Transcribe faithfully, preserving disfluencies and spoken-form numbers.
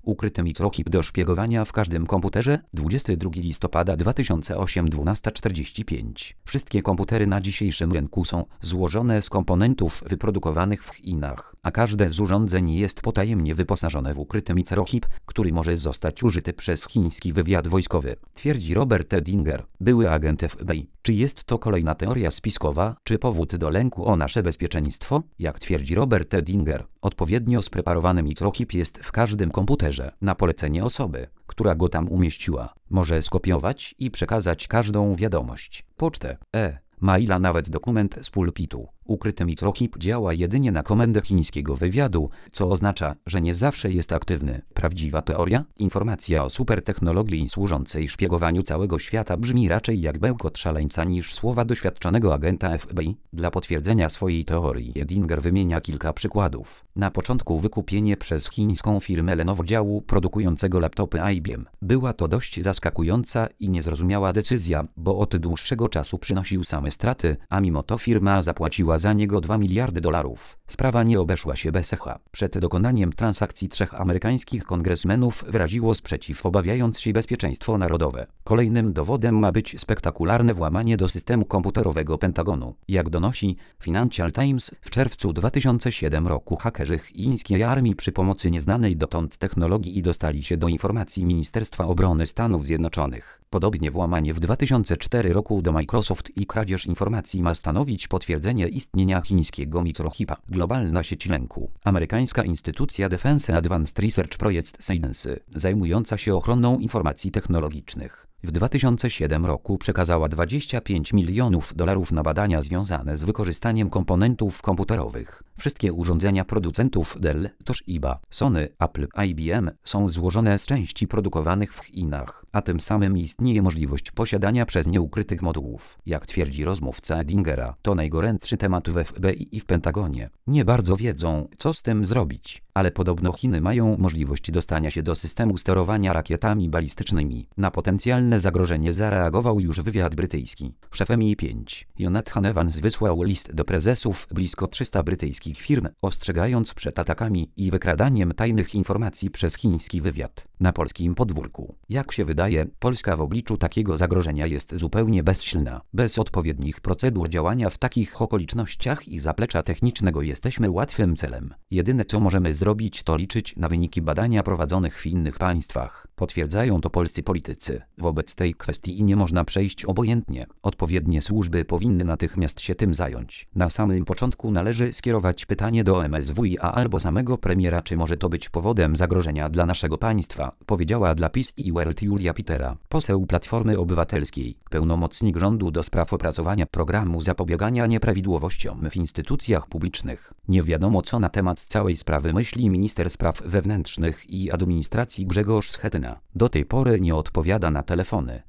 Ukryty mikrochip do szpiegowania w każdym komputerze. dwudziestego drugiego listopada dwa tysiące ósmego, dwunasta czterdzieści pięć. Wszystkie komputery na dzisiejszym rynku są złożone z komponentów wyprodukowanych w Chinach, a każde z urządzeń jest potajemnie wyposażone w ukryty mikrochip, który może zostać użyty przez chiński wywiad wojskowy, twierdzi Robert Edinger, były agent F B I. Czy jest to kolejna teoria spiskowa, czy powód do lęku o nasze bezpieczeństwo? Jak twierdzi Robert Edinger, odpowiednio spreparowany mikrochip jest w każdym komputerze, na polecenie osoby, która go tam umieściła. Może skopiować i przekazać każdą wiadomość, pocztę, e-maila, nawet dokument z pulpitu. Ukryty mikrochip działa jedynie na komendę chińskiego wywiadu, co oznacza, że nie zawsze jest aktywny. Prawdziwa teoria? Informacja o supertechnologii służącej szpiegowaniu całego świata brzmi raczej jak bełkot szaleńca niż słowa doświadczonego agenta F B I. Dla potwierdzenia swojej teorii Edinger wymienia kilka przykładów. Na początku wykupienie przez chińską firmę Lenovo działu produkującego laptopy I B M. Była to dość zaskakująca i niezrozumiała decyzja, bo od dłuższego czasu przynosił same straty, a mimo to firma zapłaciła za niego dwa miliardy dolarów. Sprawa nie obeszła się bez echa. Przed dokonaniem transakcji trzech amerykańskich kongresmenów wyraziło sprzeciw, obawiając się bezpieczeństwo narodowe. Kolejnym dowodem ma być spektakularne włamanie do systemu komputerowego Pentagonu. Jak donosi Financial Times, w czerwcu dwa tysiące siódmego roku hakerzy chińskiej armii przy pomocy nieznanej dotąd technologii dostali się do informacji Ministerstwa Obrony Stanów Zjednoczonych. Podobnie włamanie w dwa tysiące czwartym roku do Microsoft i kradzież informacji ma stanowić potwierdzenie istnienia chińskiego mikrochipa. Globalna sieć lęku. Amerykańska instytucja Defense Advanced Research Project Science, zajmująca się ochroną informacji technologicznych, w dwa tysiące siódmym roku przekazała dwadzieścia pięć milionów dolarów na badania związane z wykorzystaniem komponentów komputerowych. Wszystkie urządzenia producentów Dell, Toshiba, Sony, Apple, I B M są złożone z części produkowanych w Chinach, a tym samym istnieje możliwość posiadania przez nie ukrytych modułów. Jak twierdzi rozmówca Edingera, to najgorętszy temat w F B I i w Pentagonie. Nie bardzo wiedzą, co z tym zrobić, ale podobno Chiny mają możliwość dostania się do systemu sterowania rakietami balistycznymi. Na potencjalne zagrożenie zareagował już wywiad brytyjski. Szef M I pięć, Jonathan Evans, wysłał list do prezesów blisko trzystu brytyjskich firm, ostrzegając przed atakami i wykradaniem tajnych informacji przez chiński wywiad. Na polskim podwórku, jak się wydaje, Polska w obliczu takiego zagrożenia jest zupełnie bezsilna. Bez odpowiednich procedur działania w takich okolicznościach i zaplecza technicznego jesteśmy łatwym celem. Jedyne co możemy zrobić, to liczyć na wyniki badania prowadzonych w innych państwach. Potwierdzają to polscy politycy. Wobec tej kwestii nie można przejść obojętnie. Odpowiednie służby powinny natychmiast się tym zająć. Na samym początku należy skierować pytanie do M S W i A albo samego premiera, czy może to być powodem zagrożenia dla naszego państwa, powiedziała dla Peace i World Julia Pitera, poseł Platformy Obywatelskiej, pełnomocnik rządu do spraw opracowania programu zapobiegania nieprawidłowościom w instytucjach publicznych. Nie wiadomo, co na temat całej sprawy myśli minister spraw wewnętrznych i administracji Grzegorz Schetyna. Do tej pory nie odpowiada na telefony.